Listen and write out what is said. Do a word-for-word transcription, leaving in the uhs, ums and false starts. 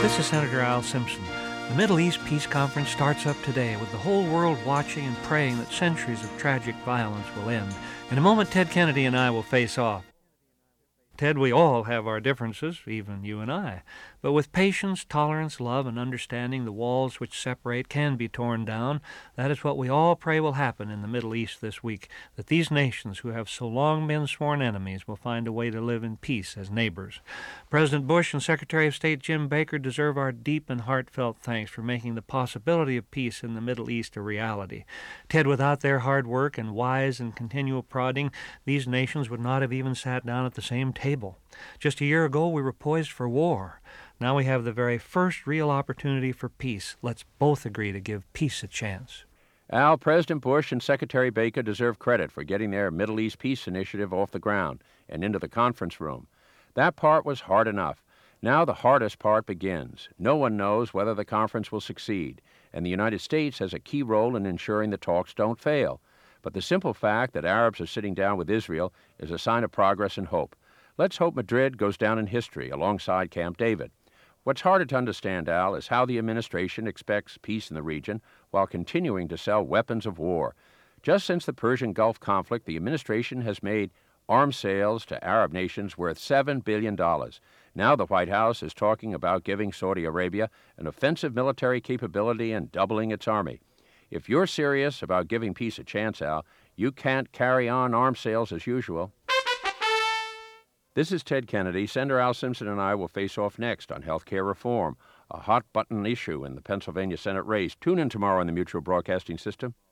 This is Senator Al Simpson. The Middle East Peace Conference starts up today with the whole world watching and praying that centuries of tragic violence will end. In a moment, Ted Kennedy and I will face off. Ted, we all have our differences, even you and I. But with patience, tolerance, love, and understanding, the walls which separate can be torn down. That is what we all pray will happen in the Middle East this week, that these nations who have so long been sworn enemies will find a way to live in peace as neighbors. President Bush and Secretary of State Jim Baker deserve our deep and heartfelt thanks for making the possibility of peace in the Middle East a reality. Ted, without their hard work and wise and continual prodding, these nations would not have even sat down at the same table. Just a year ago, we were poised for war. Now we have the very first real opportunity for peace. Let's both agree to give peace a chance. Al, President Bush and Secretary Baker deserve credit for getting their Middle East Peace Initiative off the ground and into the conference room. That part was hard enough. Now the hardest part begins. No one knows whether the conference will succeed, and the United States has a key role in ensuring the talks don't fail. But the simple fact that Arabs are sitting down with Israel is a sign of progress and hope. Let's hope Madrid goes down in history alongside Camp David. What's harder to understand, Al, is how the administration expects peace in the region while continuing to sell weapons of war. Just since the Persian Gulf conflict, the administration has made arms sales to Arab nations worth seven billion dollars. Now the White House is talking about giving Saudi Arabia an offensive military capability and doubling its army. If you're serious about giving peace a chance, Al, you can't carry on arms sales as usual. This is Ted Kennedy. Senator Al Simpson and I will face off next on health care reform, a hot-button issue in the Pennsylvania Senate race. Tune in tomorrow on the Mutual Broadcasting System.